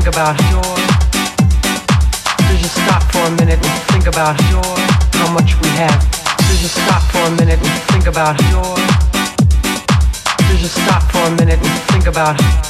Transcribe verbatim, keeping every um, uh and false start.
about joy. So just stop for a minute and think about joy, how much we have. So just stop for a minute and think about joy. So just stop for a minute and think about